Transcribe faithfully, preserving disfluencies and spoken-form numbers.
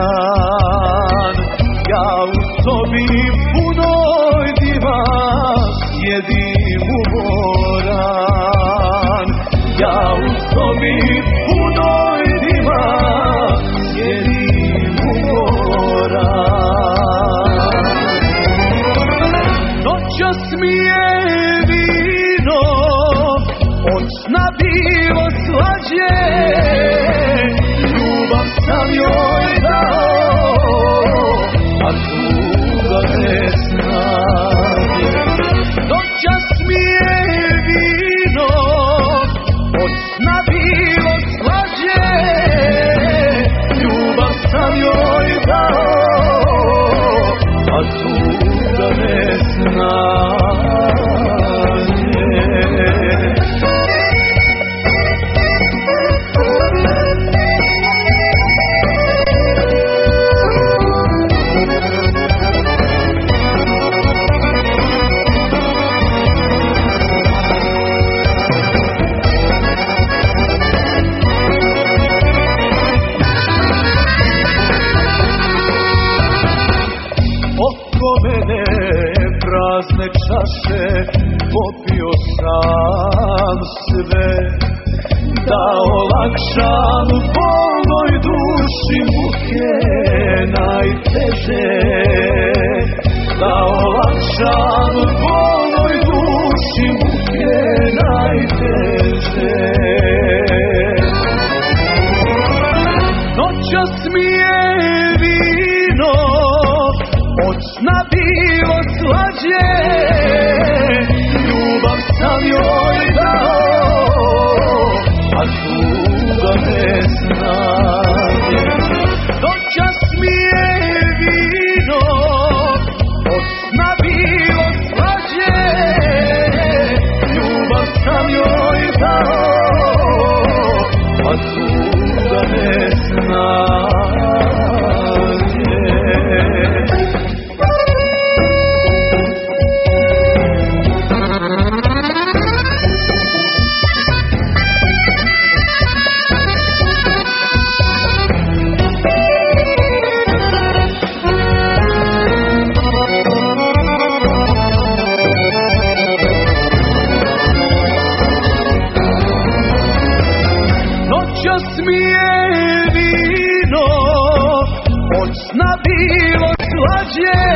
dan. Ja u sobi punoj diva sjedim umoran. Ja u sobi punoj diva sjedim umoran. Noćas mi je vino od sna bilo slađe, ljubav sam joj dao, a tuga nesnage. Noćas mi je vino od sna bilo slađe, ljubav sam joj dao, a tuga nesnage. Oko mene prazne čaše, popio sam sve, da olakšam bolnoj duši muke najteže. Da olakšam bolnoj duši muke najteže. Noćas mi je vino od sna bilo slađe, ljubav sam joj dao, a tuga nesnage. Noćas mi je vino od sna bilo slađe, ljubav sam joj dao, a tuga nesnage. Noćas mi je vino od sna bilo slađe,